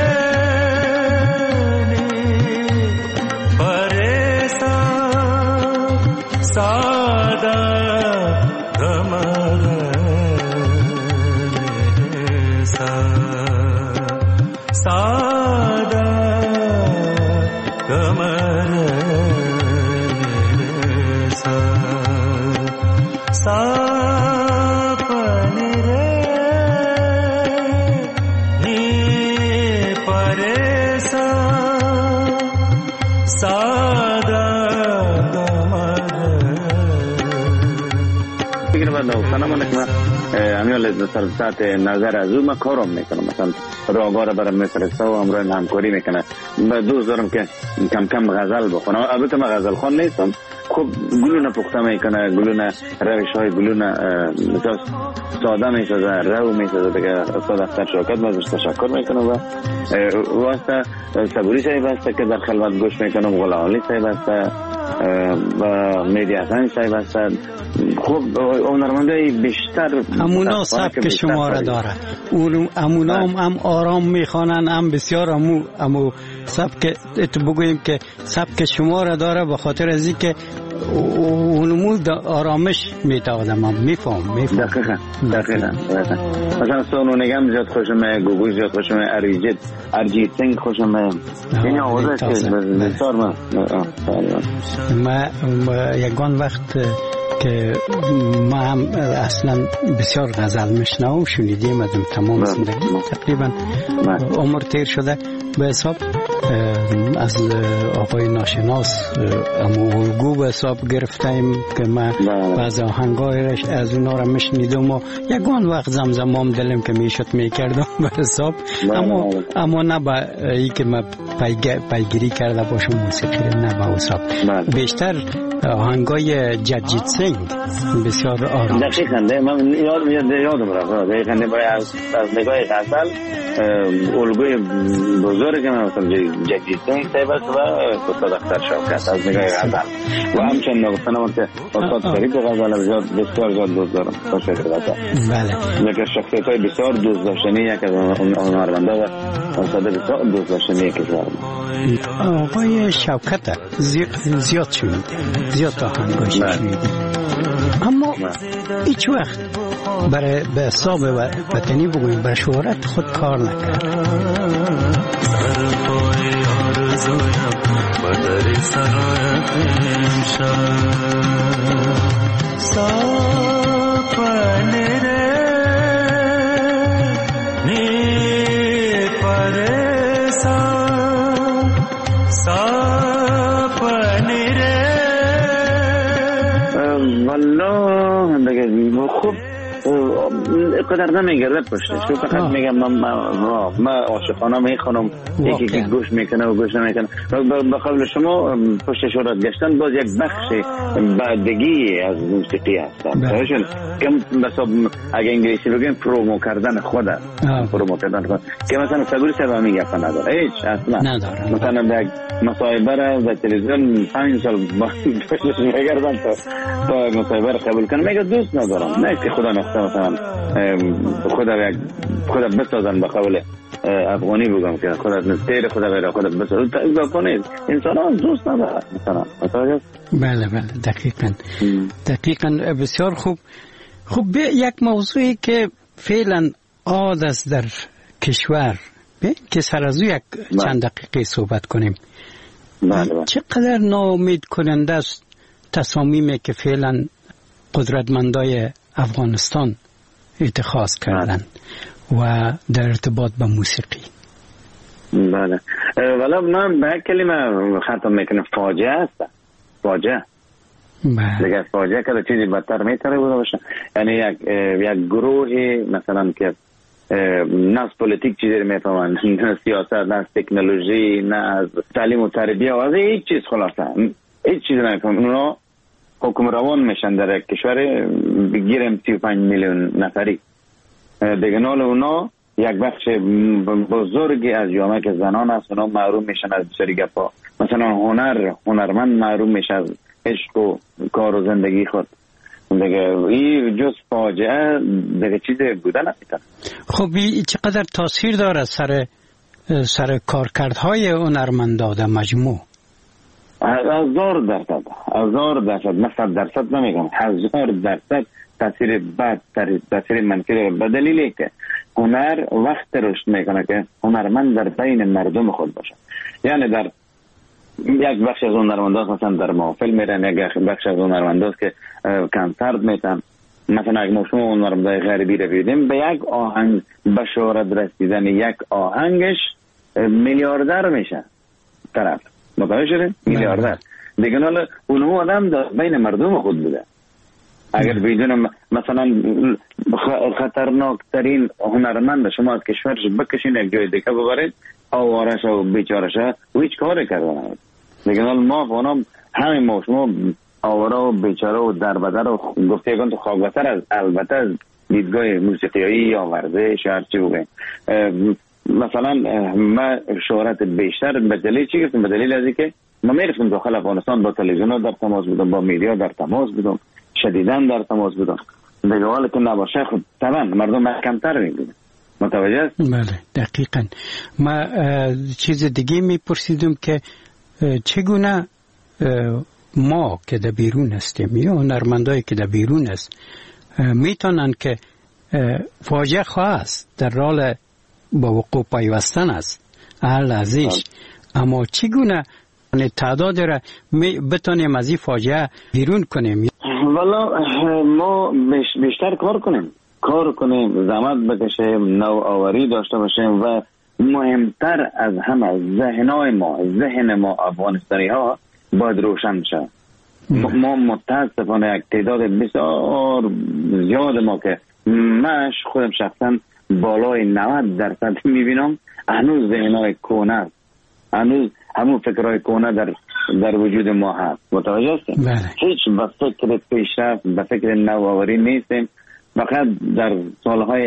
سرسات نظر از او من کارم میکنم، مثلا راهگاه را برام میفرسته و همراه همکاری میکنه. به دوست دارم که کم کم غزل بخونم. البته من غزل خوان نیستم، خوب گلونه پخته میکنه، گلونه روش های گلونه ساده میسازه، رو میسازه. دیگه استاد اختر شوکت من ازش تشکر میکنم و واسه صبوری صاحب هسته که در خلوت گوش میکنم، غلامی صاحب هسته و مهدی حسن صاحب هسته. خوب هنرمندای بیشتر همونا سبک شما را داره، همونا هم آرام میخوانن، هم بسیار همو سبک بگوییم که سبک شما را داره، به خاطر از اینکه اونمو آرامش میده آدم هم میفهم. دقیقا مثلا سونو نگم زیاد خوشم، گوگوش زیاد خوشم، ارجیت سنگ خوشم. این آوازه که بسیار من یکان وقت که ما هم اصلا بسیار غزل میشنوم، شنیدیم ازم تمام زندگی، تقریبا عمر تیر شده به حساب از آقای ناشناس الگو به حساب گرفتیم که ما بعض آهنگایش از اونا را میشنیدم و یکان وقت زمزمام دلم که میشد میکردم به حساب، اما نه با ای که ما پیگیری کرده باشم موسیقی نه به حساب. بیشتر آهنگای جگجیت سنگ بسیار آرام. دقیقاً من یادم رفت دقیقاً از نگاه غزل الگوی بزرگ من مثلا جگجیت سنگ صاحب است و استاد اختر شوکت از نگاه غزل و همچنین نگفتنم که استاد فرید غزل بسیار زیاد دوست دارم. بله یک شخصیت‌های بسیار دوست داشتنی یک از هنرمندا و استاد بسیار دوست داشتنی کشور ما. آقای شوکت زیاد شنیدیم، زیاد آهنگاش شنیدیم، اما هیچ وقت برای به حساب وطنی بگوییم برای شهرت خود کار نکرد. خوب قدر نمیگرده پشتش، تو فقط میگم من عاشقانه میخونم، یکی که گوش میکنه و گوش نمیکنه. به قول شما پشت شهرت گشتن باز یک بخش بعدگی از موسیقی هستن که اگه انگلیسی بگیم پرومو کردن خوده، پرومو کردن خود که مثلا صبوری صاحب میگه نداره، هیچ اصلا نداره. مثلا یک مصاحبه را در تلویزیون 5 سال پشتش میگردن تا مصاحبه را قبول کنه، میگه دوست ندارم. نه که خدا نخواسته مثلا خدا بسازن به قول افغانی بگم که خدا تیر خدا غیر خدا بسازن کنید، انسان ها دوست نداره مثلا. بله دقیقاً بسیار خوب. یک موضوعی که فعلا عاد است در کشور که سر از یک چند دقیقه صحبت کنیم. چقدر ناامید کننده است تصامیمی که فعلا قدرتمندای افغانستان اتخاذ کردن و در ارتباط با موسیقی. بله ولی من به کلمه ختم میکنم فاجعه است. فاجعه دیگه فاجعه که چیزی بدتر میتونه بوده باشه. یعنی یک گروه مثلا که نه از پولیتیک چیزی میفهمن، نه سیاست، نه از تکنولوژی، نه از تعلیم و تربیه و از هیچ چیز، خلاصه هیچ چیز نمیفهمن. اونا حکمران میشن در کشور بگیرم 35 میلیون نفری. دیگه نال اونا یک بخش بزرگی از جامعه که زنان است، اونا محروم میشن از بسیاری گپا. مثلا هنرمند محروم میشه از عشق و کار و زندگی خود. دیگه این جز فاجعه دیگه چیزی بوده نمیتونه. خب این چقدر تاثیر داره سر کارکردهای هنرمندان در مجموع؟ 1000% نه 100% نمیگم، 1000% تاثیر بد، تاثیر منفی داره. به دلیلی که هنر وقت رشد میکنه که هنرمند در بین مردم خود باشه. یعنی در یک بخش از هنرمندان مثلا در محفل میرن، یک بخش از هنرمندان که کنسرت میتن. مثلا اگه ما شما هنرمندای غربی رو ببینیم، به یک آهنگ بشارت رسیدن یک آهنگش میلیاردر میشه طرف. متوجه شدین؟ میلیاردر. دیگه حالا اونها آدم در بین مردم خود بوده. اگر بدون مثلا خطرناک ترین هنرمند شما از کشورش بکشین یک جای دیگه ببرید، آوارش و بیچارش و هیچ کاری کردن. دیگه ما فونم همین ما شما آواره و بیچاره و دربدر و گفته کن تو خاکبتر از البته از دیدگاه موسیقیایی یا ورزش هر چی بگیم. مثلا ما شهرت بیشتر به دلیل چی گفتم؟ به دلیل از اینکه ما میرفتم داخل افغانستان، با تلویزیون در تماس بودم، با میدیا در تماس بودم، شدیداً در تماس بودم. دیگه حالا که نباشه خود طبعا مردم کمتر میگیدن. متوجه است؟ بله دقیقاً. ما چیز دیگه میپرسیدم که چگونه ما که در بیرون هستیم یا هنرمندایی که در بیرون است میتونن که فاجعه خواست در راه با وقوع پیوستن است اهل ازیش، اما چگونه تعداد را بتونیم از این فاجعه بیرون کنیم؟ والا ما بیشتر کار کنیم، زحمت بکشیم، نوآوری داشته باشیم و مهمتر از همه ذهن ما افغانستانی ها باید روشن شه. ما متاسفانه یک تعداد بسیار زیاد ما که من خودم شخصا بالای 90% میبینم هنوز ذهنهای کهنه است، هنوز همون فکرهای کهنه در وجود ما هست. متوجه هستیم؟ هیچ به فکر پیشرفت، به فکر نوآوری نیستیم، فقط در سالهای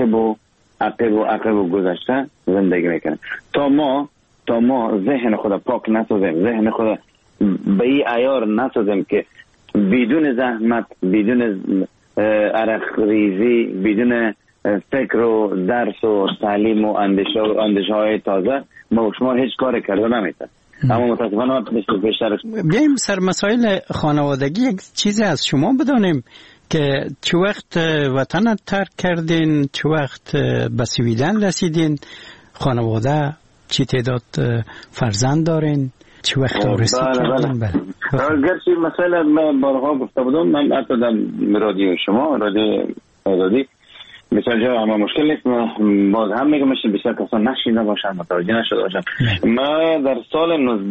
عقب و گذشته زندگی میکنیم. تا ما ذهن خود پاک نسازیم، ذهن خود به این عیار نسازیم که بدون زحمت، بدون عرق ریزی، بدون فکر و درس و تعلیم و اندیشه های تازه ما شما هیچ کار کرده نمیتونیم. اما متاسفانه بیشتر بیایم سر مسائل خانوادگی یک چیزی از شما بدانیم که چه وقت وطن ترک کردین، چه وقت به سویدن رسیدین، خانواده چی تعداد فرزند دارین، چه وقت آرزو کردین؟ گرچه مسئله من بارها گفته بودم، من حتی در رادیو شما رادیو بسیار جا همه مشکل نیست، باز هم میگم بسیار کسان نشیده باشن، متوجه نشده باشن. ما در سال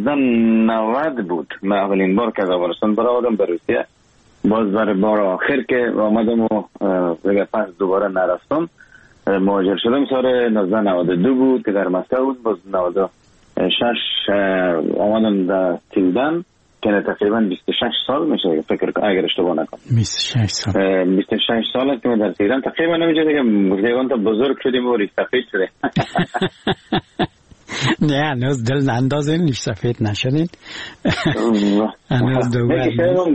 1990 بود من اولین بار که از افغانستان برآمدم به روسیه، باز برای بار آخر که آمدم و پس دوباره نرفتم، مهاجر شدم سال 1992 بود که در مسکو بود. باز 96 آمدم در تیلدن که تقریبا 26 سال میشه فکر اگر اشتباه نکنم. 26 سال که من در تیلدن تقریبا نمیشه دیگه تا بزرگ شدیم و ریش سفید شده. نه هنوز دل نندازین ریش سفید نشدین. هنوز دوباره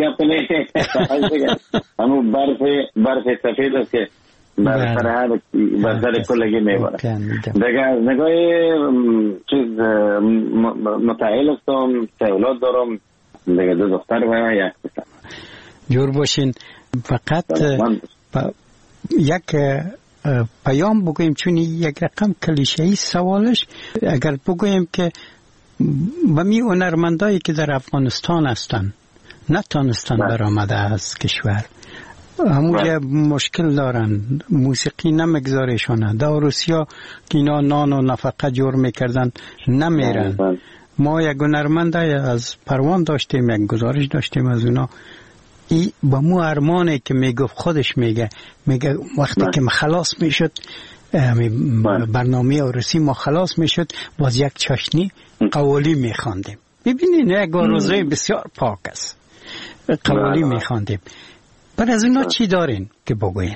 همون برف سفید است که بر سر کلگی میباره. دیگه از نگاه چیز متعهل هستم، سه اولاد دارم، دیگه 2 دختر و 1 پسر. جور باشین. فقط یک پیام بگویم، چون یک رقم کلیشه‌ای سوالش، اگر بگویم که به می هنرمندایی که در افغانستان هستن نتونستن برآمده از کشور، همونجا مشکل دارن، موسیقی نمیگذارشانه. در روسیا که اینا نان و نفقه جور میکردن نمیرن. ما یک هنرمند از پروان داشتیم، یک گزارش داشتیم از اونا، ای با مو ارمانه که میگفت، خودش میگه وقتی که خلاص میشد برنامه عروسی ما خلاص میشد، باز یک چاشنی قوالی میخواندیم. ببینین یک روزه بسیار پاک است، قوالی میخواندیم. بر از اونا چی دارین که بگوین؟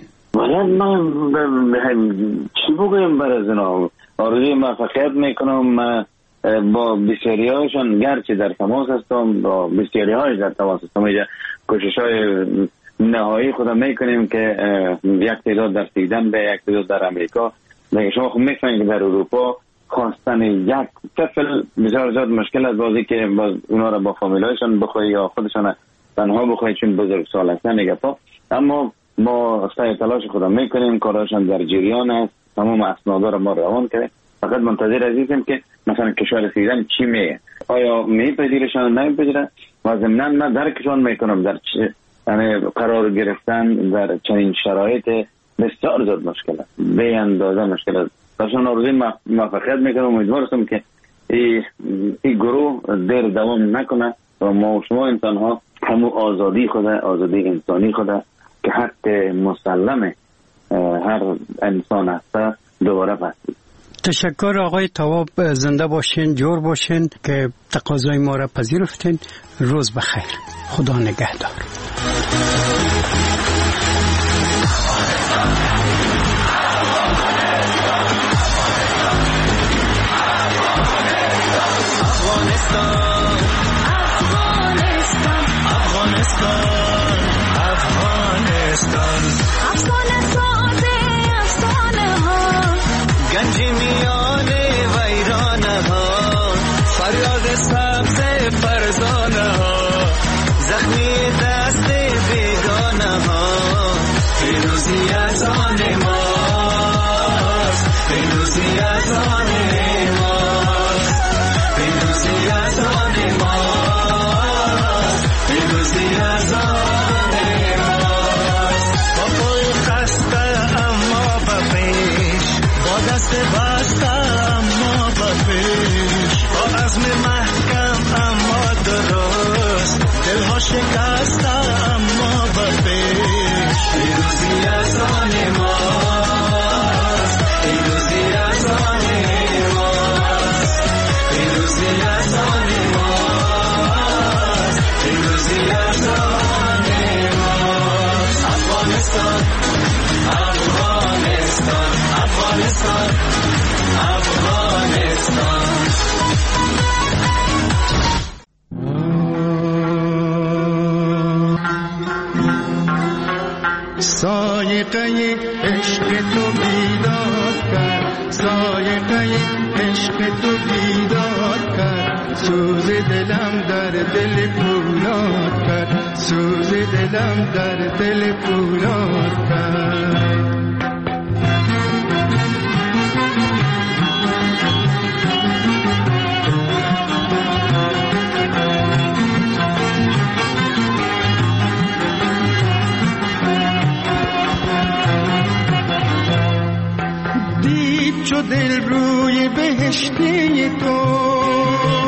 چی بگویم بر از اونا؟ آرزوی موفقیت میکنم. با بسیاری هایشان گرچه در تماس هستم، با بسیاری هایش در تماس هستم. اینجا کوشش های نهایی خودم میکنیم که یک تعداد در سویدن به، یک تعداد در امریکا. شما خود میفهمید که در اروپا خواستن یک طفل بسیار زیاد مشکل است، بازی که باز اونا را با فامیلایشان بخواه یا خودشان تنها بخواه چون بزرگ سال هستن دیگه. اما ما سعی تلاش خودم میکنیم، کاراشان در جریان است، تمام اسنادا را ما روان کردیم. فقط منتظر عزیزم که مثلا کشور سویدن چی میگه، آیا میپذیرشان نمیپذیره و ضمناً من درکشان میکنم در یعنی قرار گرفتن در چنین شرایط بسیار زیاد مشکل است، به اندازه مشکل است. برشان آرزوی موفقیت میکنم. امیدوارم که این گروه دیر دوام نکنه و ما و شما انسان ها همون آزادی خدا، آزادی انسانی خدا که حق مسلم هر انسان هست دوباره پسید. تشکر آقای تواب، زنده باشین، جور باشین که تقاضای ما را پذیرفتین. روز بخیر، خدا نگهدار. گنجی میانه ویرانه ها، فریاد سبز فرزانه ها، زخمی دست بیگانه ها. پیروزی از آن ماست، پیروزی از آن ماست، پیروزی از آن ماست، پیروزی از آن ماست. با پای خسته اما به پیش، با دست بسته اما به پیش، با عزم محکم اما درست، دلها شکسته اما به پیش. پیروزی از آن ماست، پیروزی از آن ماست، پیروزی از آن ماست، پیروزی از آن ماست. افغانستان، افغانستان، افغانستان، افغانستان. سایقه عشق تو بیداد کرد، سایقه عشق تو بیداد کرد، سوز دلم در دل پولاد کرد، سوز دلم در دل پولاد کرد. چو دل روی بهشتی تو